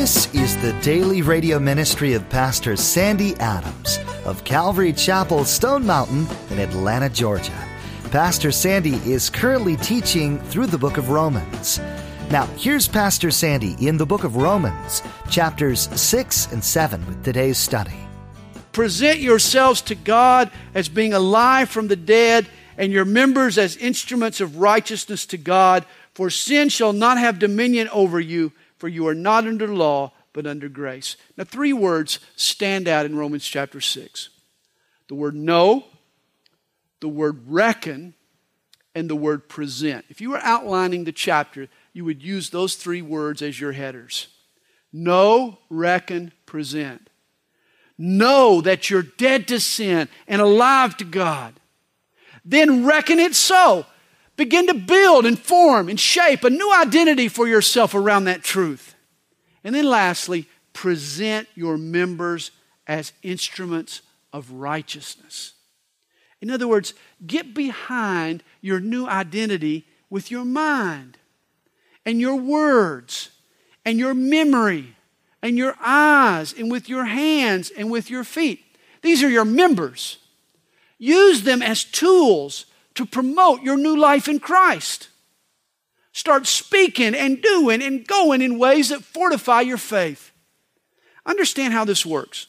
This is the daily radio ministry of Pastor Sandy Adams of Calvary Chapel, Stone Mountain in Atlanta, Georgia. Pastor Sandy is currently teaching through the book of Romans. Now, here's Pastor Sandy in the book of Romans, chapters 6 and 7 with today's study. Present yourselves to God as being alive from the dead, and your members as instruments of righteousness to God. For sin shall not have dominion over you, for you are not under law, but under grace. Now, three words stand out in Romans chapter 6. The word know, the word reckon, and the word present. If you were outlining the chapter, you would use those three words as your headers. Know, reckon, present. Know that you're dead to sin and alive to God. Then reckon it so. Begin to build and form and shape a new identity for yourself around that truth. And then lastly, present your members as instruments of righteousness. In other words, get behind your new identity with your mind and your words and your memory and your eyes and with your hands and with your feet. These are your members. Use them as tools to promote your new life in Christ. Start speaking and doing and going in ways that fortify your faith. Understand how this works.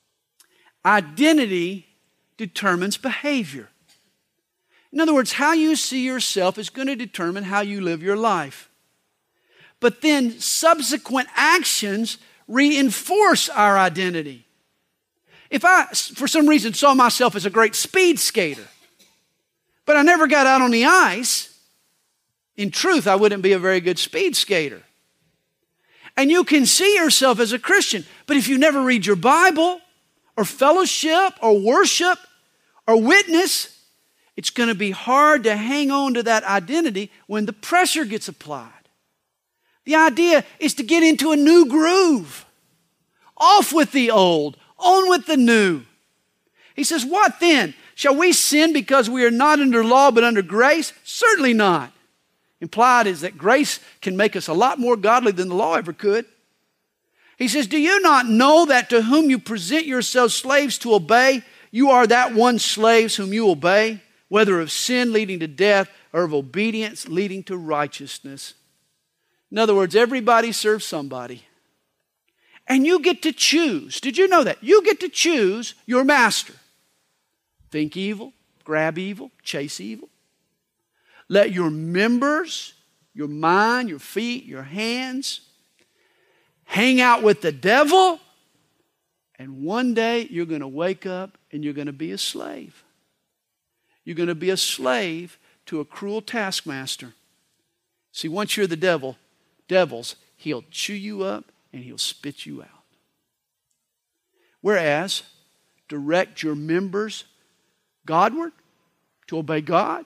Identity determines behavior. In other words, how you see yourself is going to determine how you live your life. But then subsequent actions reinforce our identity. If I, for some reason, saw myself as a great speed skater, but I never got out on the ice, in truth, I wouldn't be a very good speed skater. And you can see yourself as a Christian, but if you never read your Bible or fellowship or worship or witness, it's going to be hard to hang on to that identity when the pressure gets applied. The idea is to get into a new groove. Off with the old, on with the new. He says, what then? Shall we sin because we are not under law but under grace? Certainly not. Implied is that grace can make us a lot more godly than the law ever could. He says, do you not know that to whom you present yourselves slaves to obey, you are that one slaves whom you obey, whether of sin leading to death or of obedience leading to righteousness? In other words, everybody serves somebody. And you get to choose. Did you know that? You get to choose your master. Think evil, grab evil, chase evil. Let your members, your mind, your feet, your hands, hang out with the devil. And one day you're going to wake up and you're going to be a slave. You're going to be a slave to a cruel taskmaster. See, once you're the devil's, he'll chew you up and he'll spit you out. Whereas, direct your members Godward, to obey God,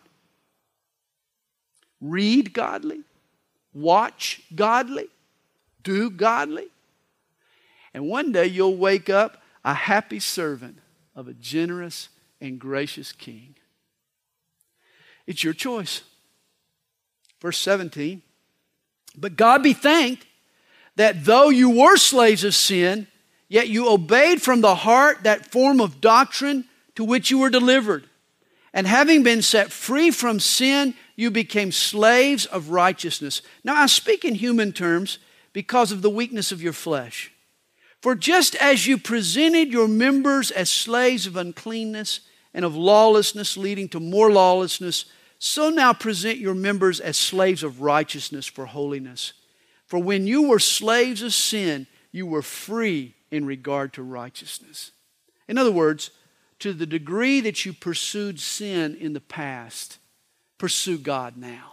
read godly, watch godly, do godly, and one day you'll wake up a happy servant of a generous and gracious King. It's your choice. Verse 17, but God be thanked that though you were slaves of sin, yet you obeyed from the heart that form of doctrine to which you were delivered. And having been set free from sin, you became slaves of righteousness. Now I speak in human terms because of the weakness of your flesh. For just as you presented your members as slaves of uncleanness and of lawlessness leading to more lawlessness, so now present your members as slaves of righteousness for holiness. For when you were slaves of sin, you were free in regard to righteousness. In other words, to the degree that you pursued sin in the past, pursue God now.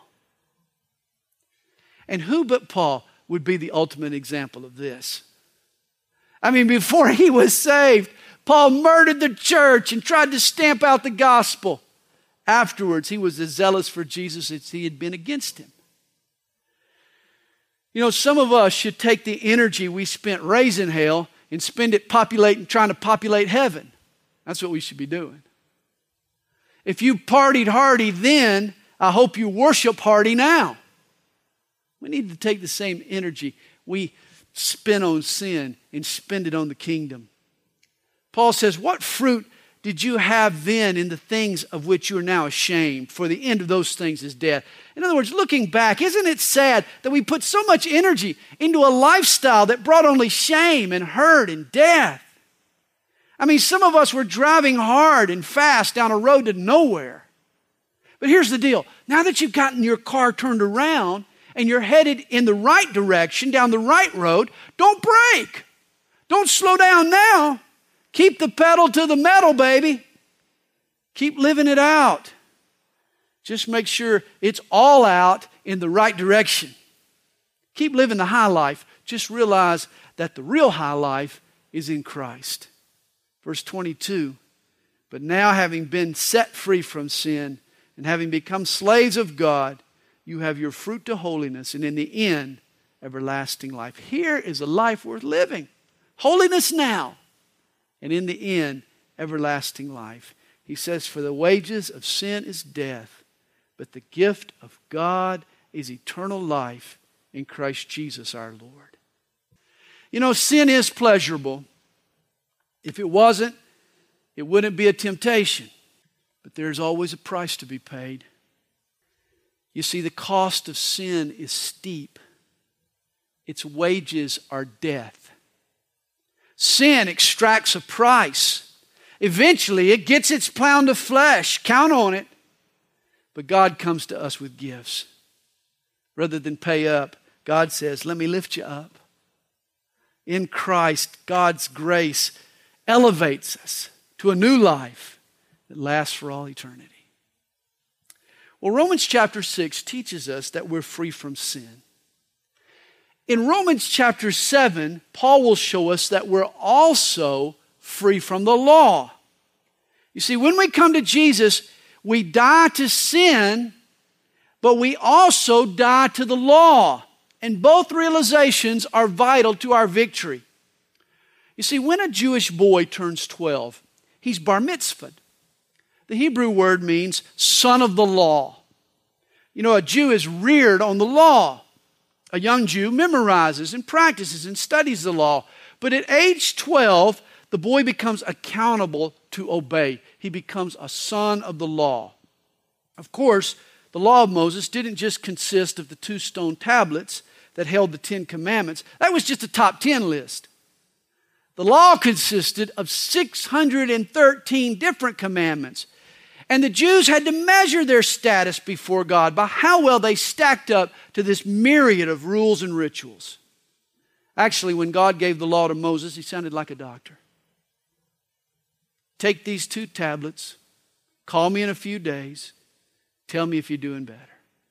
And who but Paul would be the ultimate example of this? I mean, before he was saved, Paul murdered the church and tried to stamp out the gospel. Afterwards, he was as zealous for Jesus as he had been against him. You know, some of us should take the energy we spent raising hell and spend it trying to populate heaven. That's what we should be doing. If you partied hardy then, I hope you worship hardy now. We need to take the same energy we spent on sin and spend it on the kingdom. Paul says, what fruit did you have then in the things of which you are now ashamed? For the end of those things is death. In other words, looking back, isn't it sad that we put so much energy into a lifestyle that brought only shame and hurt and death? I mean, some of us were driving hard and fast down a road to nowhere. But here's the deal. Now that you've gotten your car turned around and you're headed in the right direction, down the right road, don't brake. Don't slow down now. Keep the pedal to the metal, baby. Keep living it out. Just make sure it's all out in the right direction. Keep living the high life. Just realize that the real high life is in Christ. Verse 22, but now having been set free from sin and having become slaves of God, you have your fruit to holiness and in the end, everlasting life. Here is a life worth living. Holiness now. And in the end, everlasting life. He says, for the wages of sin is death, but the gift of God is eternal life in Christ Jesus our Lord. You know, sin is pleasurable. If it wasn't, it wouldn't be a temptation. But there's always a price to be paid. You see, the cost of sin is steep. Its wages are death. Sin extracts a price. Eventually, it gets its pound of flesh. Count on it. But God comes to us with gifts. Rather than pay up, God says, let me lift you up. In Christ, God's grace elevates us to a new life that lasts for all eternity. Well, Romans chapter 6 teaches us that we're free from sin. In Romans chapter 7, Paul will show us that we're also free from the law. You see, when we come to Jesus, we die to sin, but we also die to the law. And both realizations are vital to our victory. You see, when a Jewish boy turns 12, he's bar mitzvahed. The Hebrew word means son of the law. You know, a Jew is reared on the law. A young Jew memorizes and practices and studies the law. But at age 12, the boy becomes accountable to obey. He becomes a son of the law. Of course, the law of Moses didn't just consist of the 2 stone tablets that held the 10 commandments. That was just a top 10 list. The law consisted of 613 different commandments. And the Jews had to measure their status before God by how well they stacked up to this myriad of rules and rituals. Actually, when God gave the law to Moses, he sounded like a doctor. Take these 2 tablets, call me in a few days, tell me if you're doing better.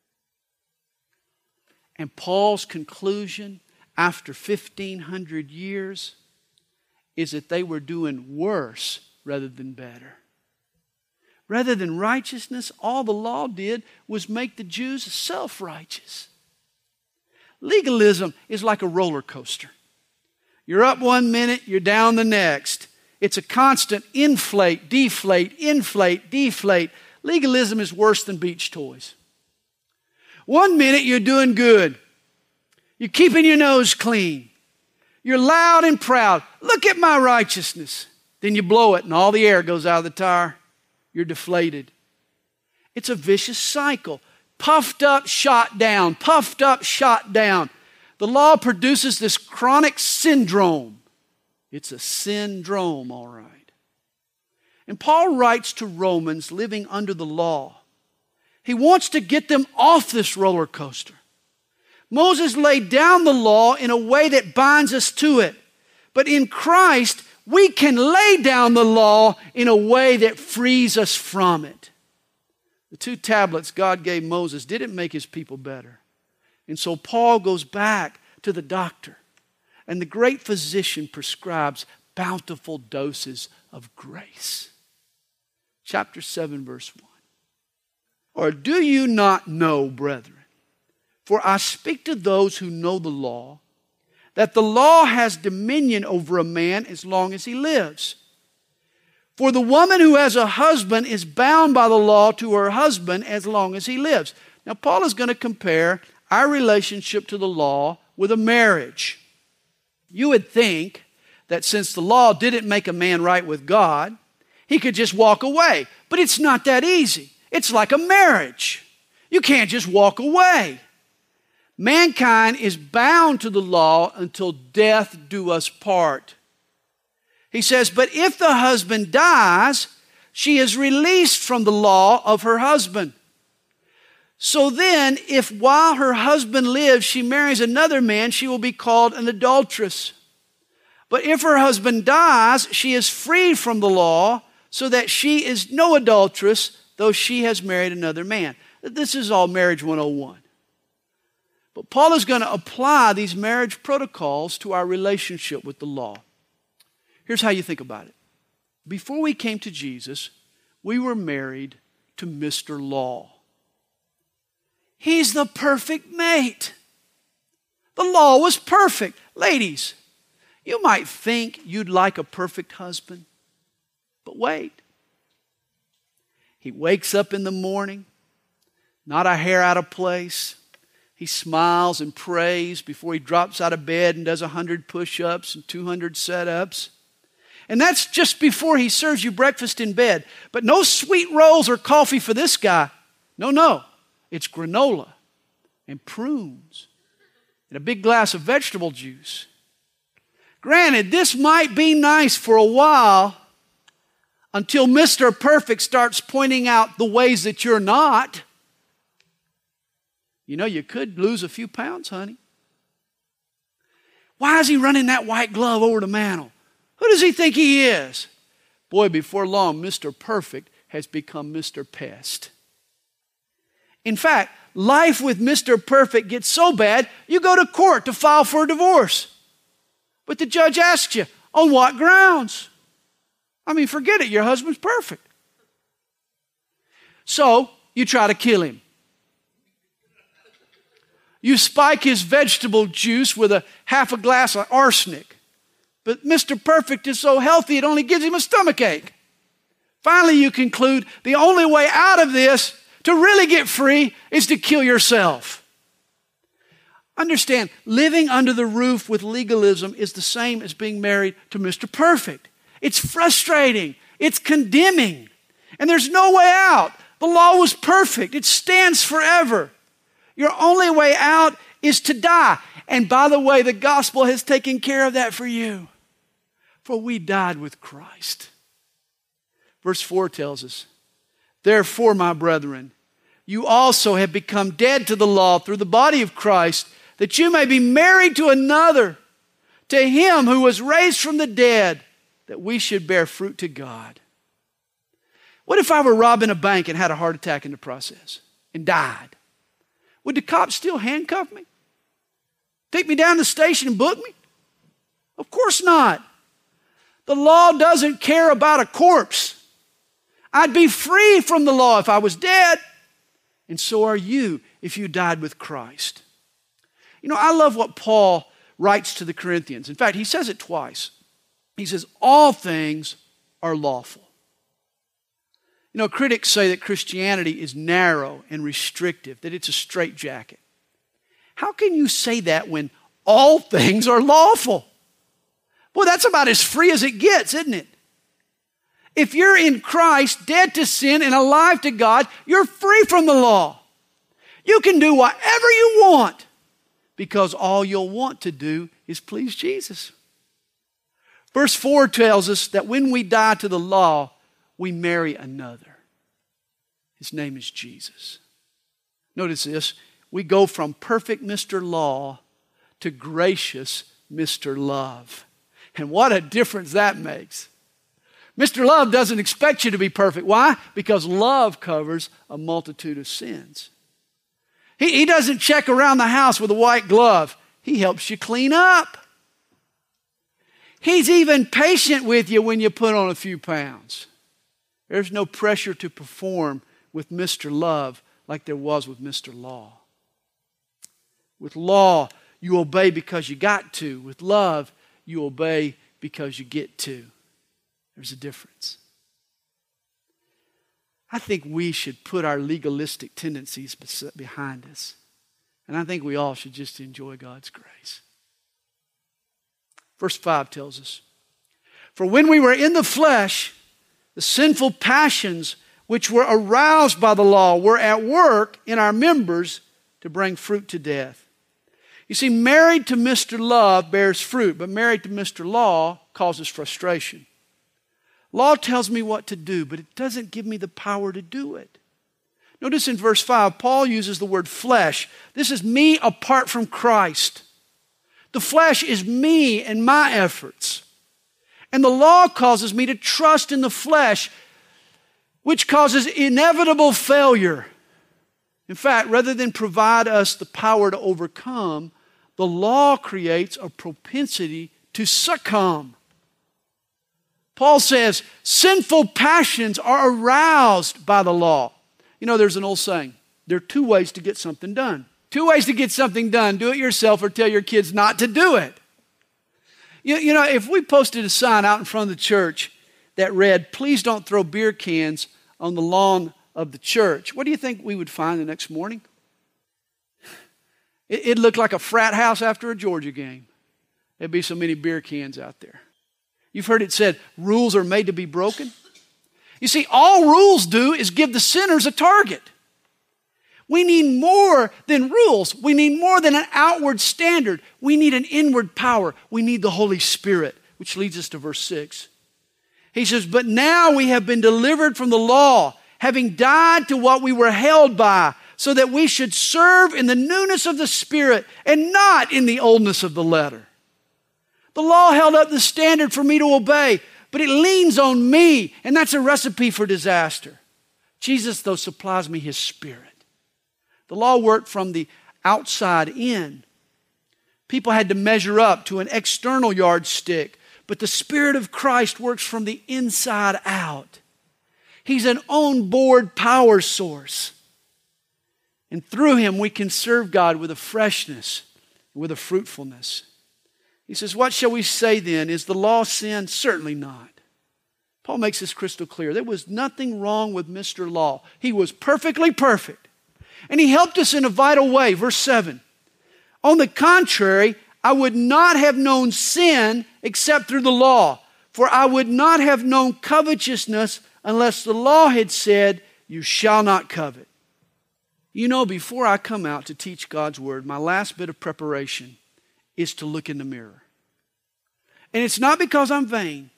And Paul's conclusion after 1,500 years is that they were doing worse rather than better. Rather than righteousness, all the law did was make the Jews self-righteous. Legalism is like a roller coaster. You're up one minute, you're down the next. It's a constant inflate, deflate, inflate, deflate. Legalism is worse than beach toys. One minute you're doing good. You're keeping your nose clean. You're loud and proud. Look at my righteousness. Then you blow it and all the air goes out of the tire. You're deflated. It's a vicious cycle. Puffed up, shot down. Puffed up, shot down. The law produces this chronic syndrome. It's a syndrome, all right. And Paul writes to Romans living under the law. He wants to get them off this roller coaster. Moses laid down the law in a way that binds us to it. But in Christ, we can lay down the law in a way that frees us from it. The 2 tablets God gave Moses didn't make his people better. And so Paul goes back to the doctor. And the great physician prescribes bountiful doses of grace. Chapter 7, verse 1. Or do you not know, brethren, for I speak to those who know the law, that the law has dominion over a man as long as he lives. For the woman who has a husband is bound by the law to her husband as long as he lives. Now, Paul is going to compare our relationship to the law with a marriage. You would think that since the law didn't make a man right with God, he could just walk away. But it's not that easy. It's like a marriage. You can't just walk away. Mankind is bound to the law until death do us part. He says, but if the husband dies, she is released from the law of her husband. So then, if while her husband lives, she marries another man, she will be called an adulteress. But if her husband dies, she is freed from the law, so that she is no adulteress, though she has married another man. This is all Marriage 101. But Paul is going to apply these marriage protocols to our relationship with the law. Here's how you think about it. Before we came to Jesus, we were married to Mr. Law. He's the perfect mate. The law was perfect. Ladies, you might think you'd like a perfect husband, but wait. He wakes up in the morning, not a hair out of place. He smiles and prays before he drops out of bed and does 100 push-ups and 200 set-ups. And that's just before he serves you breakfast in bed. But no sweet rolls or coffee for this guy. No. It's granola and prunes and a big glass of vegetable juice. Granted, this might be nice for a while until Mr. Perfect starts pointing out the ways that you're not. You know, you could lose a few pounds, honey. Why is he running that white glove over the mantle? Who does he think he is? Boy, before long, Mr. Perfect has become Mr. Pest. In fact, life with Mr. Perfect gets so bad, you go to court to file for a divorce. But the judge asks you, on what grounds? I mean, forget it, your husband's perfect. So, you try to kill him. You spike his vegetable juice with half a glass of arsenic. But Mr. Perfect is so healthy, it only gives him a stomachache. Finally, you conclude the only way out of this to really get free is to kill yourself. Understand, living under the roof with legalism is the same as being married to Mr. Perfect. It's frustrating. It's condemning. And there's no way out. The law was perfect. It stands forever. Your only way out is to die. And by the way, the gospel has taken care of that for you. For we died with Christ. Verse 4 tells us, therefore, my brethren, you also have become dead to the law through the body of Christ, that you may be married to another, to him who was raised from the dead, that we should bear fruit to God. What if I were robbing a bank and had a heart attack in the process and died? Would the cops still handcuff me? Take me down to the station and book me? Of course not. The law doesn't care about a corpse. I'd be free from the law if I was dead. And so are you if you died with Christ. You know, I love what Paul writes to the Corinthians. In fact, he says it twice. He says, all things are lawful. You know, critics say that Christianity is narrow and restrictive, that it's a straitjacket. How can you say that when all things are lawful? Boy, that's about as free as it gets, isn't it? If you're in Christ, dead to sin and alive to God, you're free from the law. You can do whatever you want because all you'll want to do is please Jesus. Verse 4 tells us that when we die to the law, we marry another. His name is Jesus. Notice this. We go from perfect Mr. Law to gracious Mr. Love. And what a difference that makes. Mr. Love doesn't expect you to be perfect. Why? Because love covers a multitude of sins. He doesn't check around the house with a white glove. He helps you clean up. He's even patient with you when you put on a few pounds. There's no pressure to perform with Mr. Love like there was with Mr. Law. With law, you obey because you got to. With love, you obey because you get to. There's a difference. I think we should put our legalistic tendencies behind us. And I think we all should just enjoy God's grace. Verse 5 tells us, "For when we were in the flesh, the sinful passions which were aroused by the law were at work in our members to bring fruit to death." You see, married to Mr. Love bears fruit, but married to Mr. Law causes frustration. Law tells me what to do, but it doesn't give me the power to do it. Notice in verse 5, Paul uses the word flesh. This is me apart from Christ. The flesh is me and my efforts. And the law causes me to trust in the flesh, which causes inevitable failure. In fact, rather than provide us the power to overcome, the law creates a propensity to succumb. Paul says, sinful passions are aroused by the law. You know, there's an old saying, there are two ways to get something done. Two ways to get something done. Do it yourself or tell your kids not to do it. You know, if we posted a sign out in front of the church that read, "Please don't throw beer cans on the lawn of the church," what do you think we would find the next morning? It looked like a frat house after a Georgia game. There'd be so many beer cans out there. You've heard it said, rules are made to be broken. You see, all rules do is give the sinners a target. We need more than rules. We need more than an outward standard. We need an inward power. We need the Holy Spirit, which leads us to verse 6. He says, "But now we have been delivered from the law, having died to what we were held by, so that we should serve in the newness of the Spirit and not in the oldness of the letter." The law held up the standard for me to obey, but it leans on me, and that's a recipe for disaster. Jesus, though, supplies me His Spirit. The law worked from the outside in. People had to measure up to an external yardstick, but the Spirit of Christ works from the inside out. He's an on-board power source. And through Him, we can serve God with a freshness, with a fruitfulness. He says, what shall we say then? Is the law sin? Certainly not. Paul makes this crystal clear. There was nothing wrong with Mr. Law. He was perfectly perfect. And he helped us in a vital way. Verse 7. "On the contrary, I would not have known sin except through the law. For I would not have known covetousness unless the law had said, 'You shall not covet.'" You know, before I come out to teach God's Word, my last bit of preparation is to look in the mirror. And it's not because I'm vain.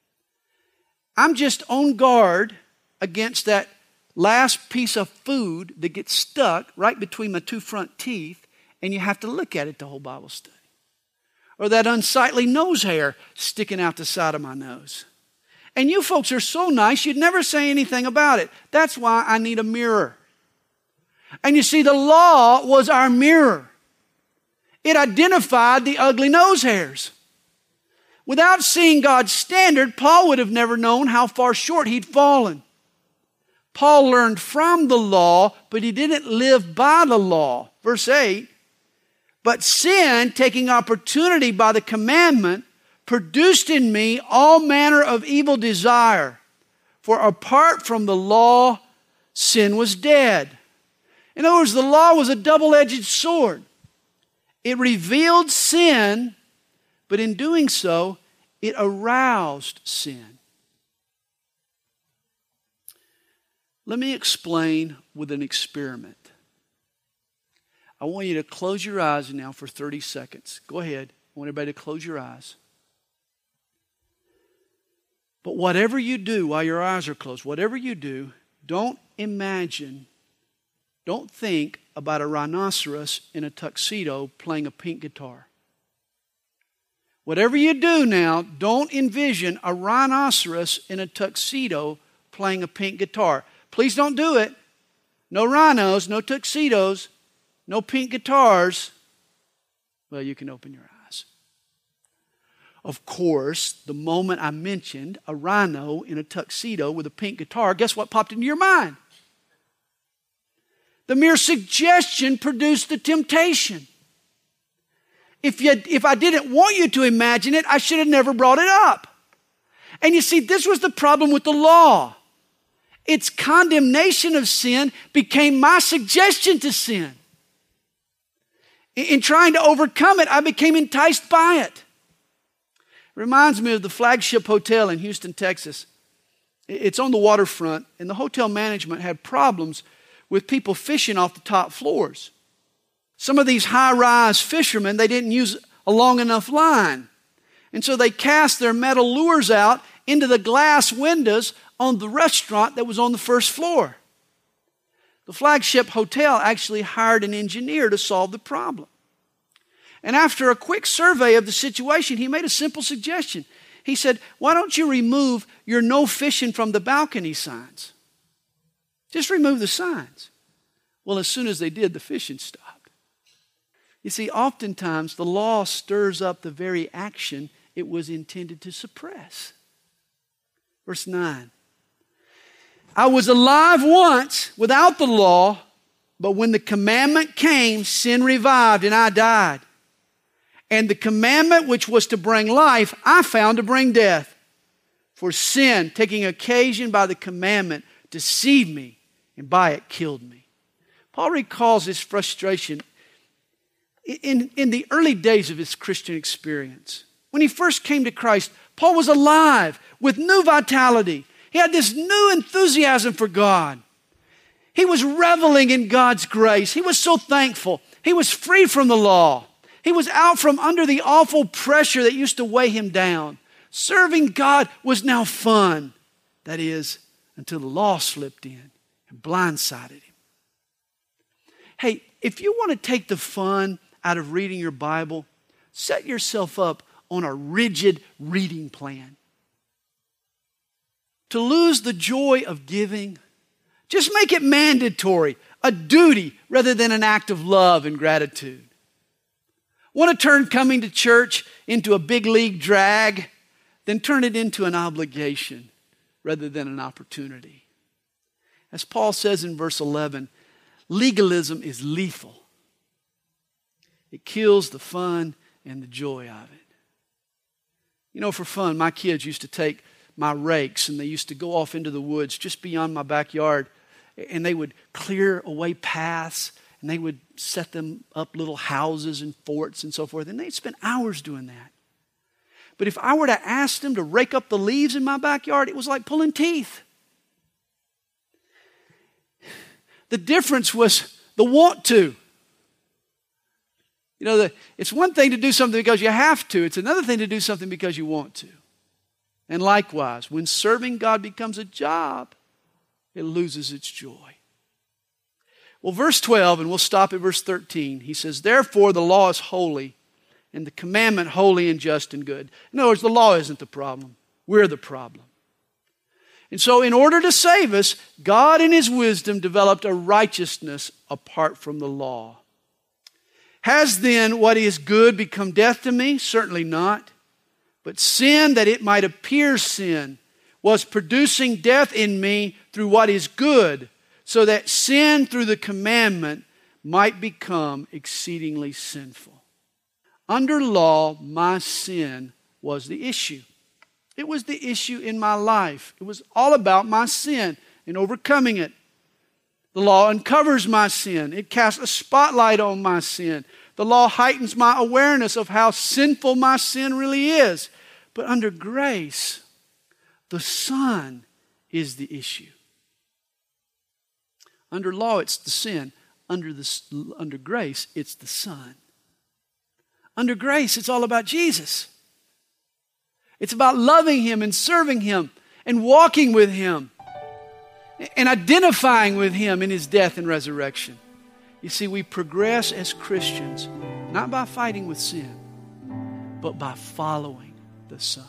I'm just on guard against that last piece of food that gets stuck right between my two front teeth, and you have to look at it the whole Bible study. Or that unsightly nose hair sticking out the side of my nose. And you folks are so nice, you'd never say anything about it. That's why I need a mirror. And you see, the law was our mirror. It identified the ugly nose hairs. Without seeing God's standard, Paul would have never known how far short he'd fallen. Paul learned from the law, but he didn't live by the law. Verse 8, "But sin, taking opportunity by the commandment, produced in me all manner of evil desire. For apart from the law, sin was dead." In other words, the law was a double-edged sword. It revealed sin, but in doing so, it aroused sin. Let me explain with an experiment. I want you to close your eyes now for 30 seconds. Go ahead. I want everybody to close your eyes. But whatever you do while your eyes are closed, whatever you do, don't think about a rhinoceros in a tuxedo playing a pink guitar. Whatever you do now, don't envision a rhinoceros in a tuxedo playing a pink guitar. Please don't do it. No rhinos, no tuxedos, no pink guitars. Well, you can open your eyes. Of course, the moment I mentioned a rhino in a tuxedo with a pink guitar, guess what popped into your mind? The mere suggestion produced the temptation. If I didn't want you to imagine it, I should have never brought it up. And you see, this was the problem with the law. Its condemnation of sin became my suggestion to sin. In trying to overcome it, I became enticed by it. reminds me of the Flagship Hotel in Houston, Texas. It's on the waterfront, and the hotel management had problems with people fishing off the top floors. Some of these high-rise fishermen, they didn't use a long enough line. And so they cast their metal lures out into the glass windows on the restaurant that was on the first floor. The Flagship Hotel actually hired an engineer to solve the problem. And after a quick survey of the situation, he made a simple suggestion. He said, why don't you remove your no fishing from the balcony signs? Just remove the signs. Well, as soon as they did, the fishing stopped. You see, oftentimes the law stirs up the very action it was intended to suppress. Verse 9. I was alive once without the law, but when the commandment came, sin revived and I died. And the commandment which was to bring life, I found to bring death. For sin, taking occasion by the commandment, deceived me, and by it killed me. Paul recalls his frustration in the early days of his Christian experience. When he first came to Christ, Paul was alive with new vitality. He had this new enthusiasm for God. He was reveling in God's grace. He was so thankful. He was free from the law. He was out from under the awful pressure that used to weigh him down. Serving God was now fun. That is, until the law slipped in and blindsided him. Hey, if you want to take the fun out of reading your Bible, set yourself up on a rigid reading plan. To lose the joy of giving, just make it mandatory, a duty rather than an act of love and gratitude. Want to turn coming to church into a big league drag? Then turn it into an obligation rather than an opportunity. As Paul says in verse 11, legalism is lethal. It kills the fun and the joy of it. You know, for fun, my kids used to take my rakes and they used to go off into the woods just beyond my backyard, and they would clear away paths and they would set them up little houses and forts and so forth, and they'd spend hours doing that. But if I were to ask them to rake up the leaves in my backyard, it was like pulling teeth. The difference was the want to. You know, it's one thing to do something because you have to. It's another thing to do something because you want to. And likewise, when serving God becomes a job, it loses its joy. Well, verse 12, and we'll stop at verse 13. He says, therefore the law is holy, and the commandment holy and just and good. In other words, the law isn't the problem. We're the problem. And so in order to save us, God in His wisdom developed a righteousness apart from the law. Has then what is good become death to me? Certainly not. But sin, that it might appear sin, was producing death in me through what is good, so that sin through the commandment might become exceedingly sinful. Under law, my sin was the issue. It was the issue in my life. It was all about my sin and overcoming it. The law uncovers my sin. It casts a spotlight on my sin. The law heightens my awareness of how sinful my sin really is. But under grace, the Son is the issue. Under law, it's the sin. Under grace, it's the Son. Under grace, it's all about Jesus. It's about loving Him and serving Him and walking with Him and identifying with Him in His death and resurrection. You see, we progress as Christians not by fighting with sin, but by following the Son.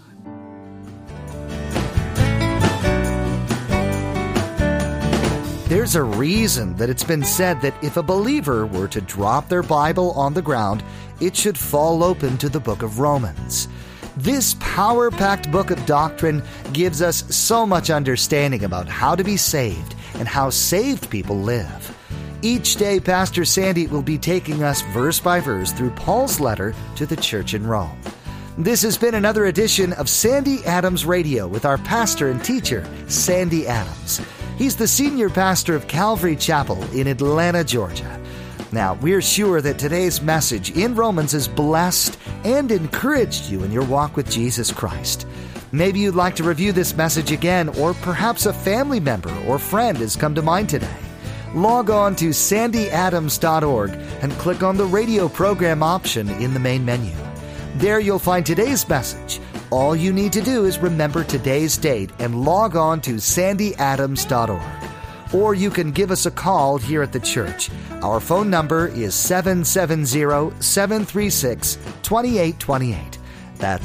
There's a reason that it's been said that if a believer were to drop their Bible on the ground, it should fall open to the book of Romans. This power-packed book of doctrine gives us so much understanding about how to be saved and how saved people live. Each day, Pastor Sandy will be taking us verse by verse through Paul's letter to the church in Rome. This has been another edition of Sandy Adams Radio with our pastor and teacher, Sandy Adams. He's the senior pastor of Calvary Chapel in Atlanta, Georgia. Now, we're sure that today's message in Romans has blessed and encouraged you in your walk with Jesus Christ. Maybe you'd like to review this message again, or perhaps a family member or friend has come to mind today. Log on to sandyadams.org and click on the radio program option in the main menu. There you'll find today's message. All you need to do is remember today's date and log on to sandyadams.org. Or you can give us a call here at the church. Our phone number is 770-736-2828. That's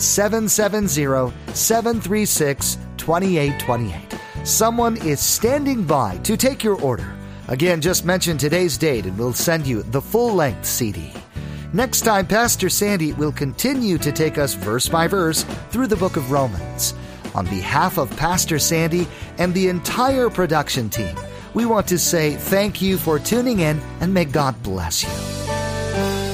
770-736-2828. Someone is standing by to take your order. Again, just mention today's date and we'll send you the full-length CD. Next time, Pastor Sandy will continue to take us verse by verse through the book of Romans. On behalf of Pastor Sandy and the entire production team, we want to say thank you for tuning in, and may God bless you.